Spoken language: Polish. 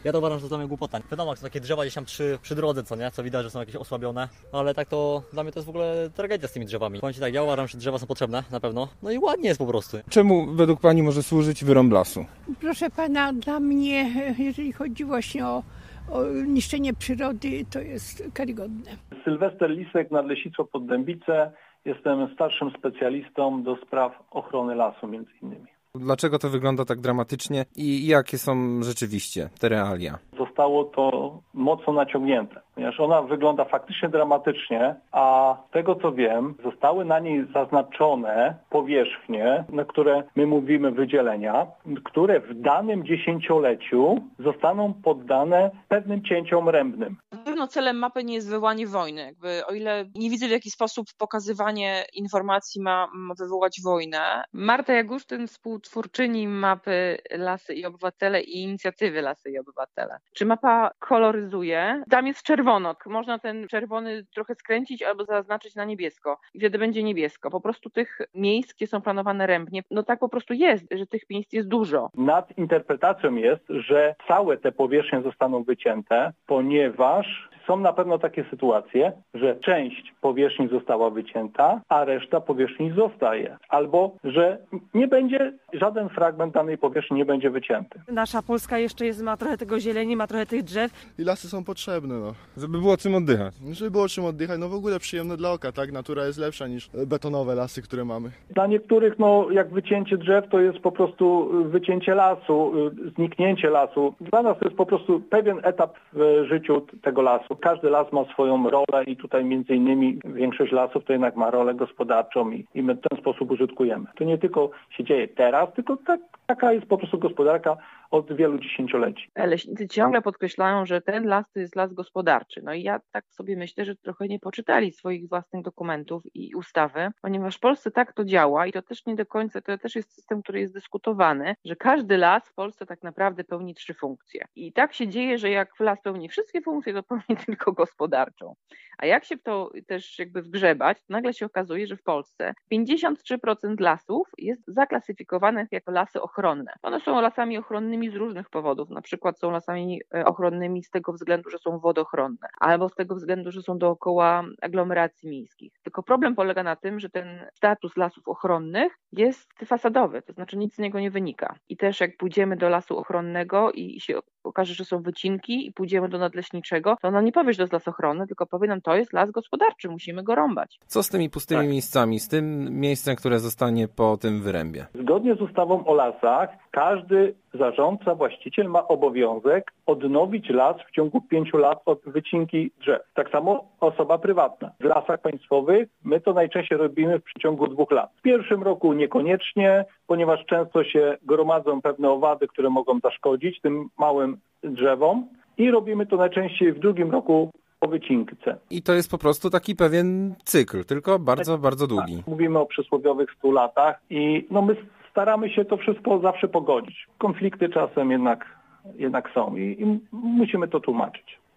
Ja to uważam, że to dla mnie głupota. Wiadomo, są takie drzewa gdzieś tam przy drodze, co nie? Co widać, że są jakieś osłabione, ale tak to dla mnie to jest w ogóle tragedia z tymi drzewami. Powiem Ci tak, ja uważam, że drzewa są potrzebne, na pewno. No i ładnie jest po prostu. Czemu według Pani może służyć wyrąb lasu? Proszę pana, dla mnie, jeżeli chodzi właśnie o niszczenie przyrody, to jest karygodne. Sylwester Lisek, Nadleśnictwo Poddębice. Jestem starszym specjalistą do spraw ochrony lasu między innymi. Dlaczego to wygląda tak dramatycznie i jakie są rzeczywiście te realia? Zostało to mocno naciągnięte, ponieważ ona wygląda faktycznie dramatycznie, a z tego co wiem, zostały na niej zaznaczone powierzchnie, na które my mówimy wydzielenia, które w danym dziesięcioleciu zostaną poddane pewnym cięciom rębnym. Na pewno celem mapy nie jest wywołanie wojny. O ile nie widzę, w jaki sposób pokazywanie informacji ma wywołać wojnę. Marta Jagusztyn, współtwórczyni mapy Lasy i Obywatele i inicjatywy Lasy i Obywatele. Czy mapa koloryzuje? Tam jest czerwono. Można ten czerwony trochę skręcić albo zaznaczyć na niebiesko. I wtedy będzie niebiesko. Po prostu tych miejsc, gdzie są planowane rębnie, no tak po prostu jest, że tych miejsc jest dużo. Nad interpretacją jest, że całe te powierzchnie zostaną wycięte, ponieważ są na pewno takie sytuacje, że część powierzchni została wycięta, a reszta powierzchni zostaje. Albo, że nie będzie, żaden fragment danej powierzchni nie będzie wycięty. Nasza Polska jeszcze ma trochę tego zieleni, ma trochę tych drzew. I lasy są potrzebne, no. Żeby było czym oddychać. Żeby było czym oddychać, no w ogóle przyjemne dla oka, tak? Natura jest lepsza niż betonowe lasy, które mamy. Dla niektórych, jak wycięcie drzew, to jest po prostu wycięcie lasu, zniknięcie lasu. Dla nas to jest po prostu pewien etap w życiu tego lasu. Każdy las ma swoją rolę i tutaj między innymi większość lasów to jednak ma rolę gospodarczą i my w ten sposób użytkujemy. To nie tylko się dzieje teraz, tylko taka jest po prostu gospodarka od wielu dziesięcioleci. Leśnicy ciągle podkreślają, że ten las to jest las gospodarczy. No i ja tak sobie myślę, że trochę nie poczytali swoich własnych dokumentów i ustawy, ponieważ w Polsce tak to działa i to też nie do końca, to też jest system, który jest dyskutowany, że każdy las w Polsce tak naprawdę pełni 3 funkcje. I tak się dzieje, że jak las pełni wszystkie funkcje, to pełni tylko gospodarczą. A jak się w to też jakby wgrzebać, to nagle się okazuje, że w Polsce 53% lasów jest zaklasyfikowanych jako lasy ochronne. One są lasami ochronnymi z różnych powodów. Na przykład są lasami ochronnymi z tego względu, że są wodochronne, albo z tego względu, że są dookoła aglomeracji miejskich. Tylko problem polega na tym, że ten status lasów ochronnych jest fasadowy, to znaczy nic z niego nie wynika. I też jak pójdziemy do lasu ochronnego i się okaże, że są wycinki i pójdziemy do nadleśniczego, to ona nie powie, że to jest las ochronny, tylko powie nam, to jest las gospodarczy, musimy go rąbać. Co z tymi pustymi miejscami, z tym miejscem, które zostanie po tym wyrębie? Zgodnie z ustawą o lasach, każdy zarządca, właściciel ma obowiązek odnowić las w ciągu 5 lat od wycinki drzew. Tak samo osoba prywatna. W lasach państwowych my to najczęściej robimy w przeciągu 2 lat. W pierwszym roku niekoniecznie, ponieważ często się gromadzą pewne owady, które mogą zaszkodzić tym małym drzewom i robimy to najczęściej w drugim roku po wycince. I to jest po prostu taki pewien cykl, tylko bardzo, bardzo długi. Tak, mówimy o przysłowiowych 100 latach i my staramy się to wszystko zawsze pogodzić. Konflikty czasem jednak są i musimy to tłumaczyć.